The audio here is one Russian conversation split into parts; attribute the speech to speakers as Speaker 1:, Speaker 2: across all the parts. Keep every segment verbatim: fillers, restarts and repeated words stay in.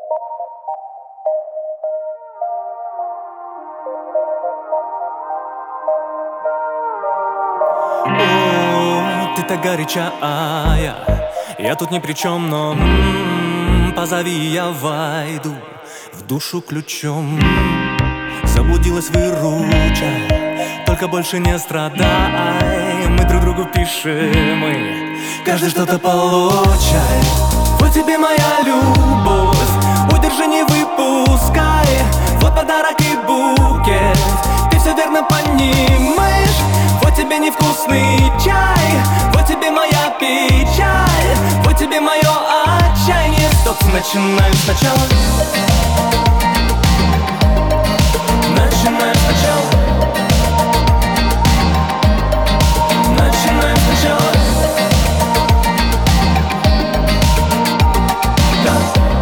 Speaker 1: О, ты так горячая, я тут ни при чем, но м-м, позови, я войду в душу ключом. Заблудилась, выручай, только больше не страдай. Мы друг другу пишем, мы каждый что-то получай. Вот тебе моя любовь, удержи, не выпускай. Вот подарок и букет, ты все верно понимаешь. Вот тебе невкусный чай, вот тебе моя печаль, вот тебе мое отчаяние. Стоп, начинаем сначала. Начинаем сначала. Начинаем сначала. Да.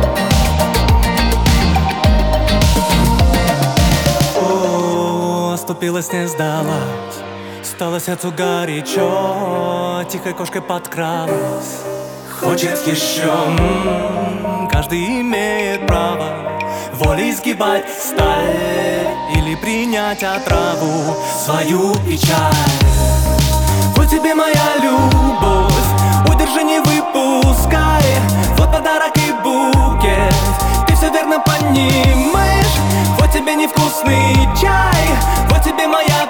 Speaker 1: О, оступилась, не сдалась, стало сердцу горячо, тихой кошкой подкралась. Хочет еще, м-м, каждый имеет право волей сгибать сталь или принять отраву, свою печаль. Вот тебе моя любовь, удержи, не выпускай. Вот подарок и букет, ты все верно понимаешь. Вот тебе невкусный чай, вот тебе моя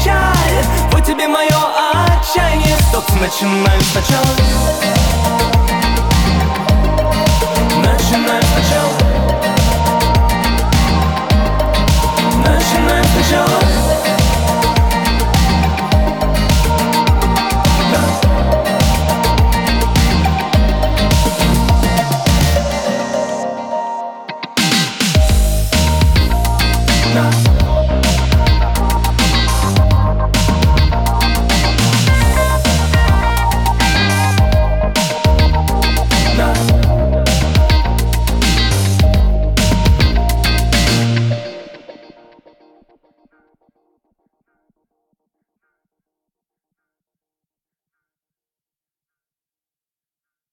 Speaker 1: печаль, вот тебе мое отчаяние. Стоп, начинаем сначала.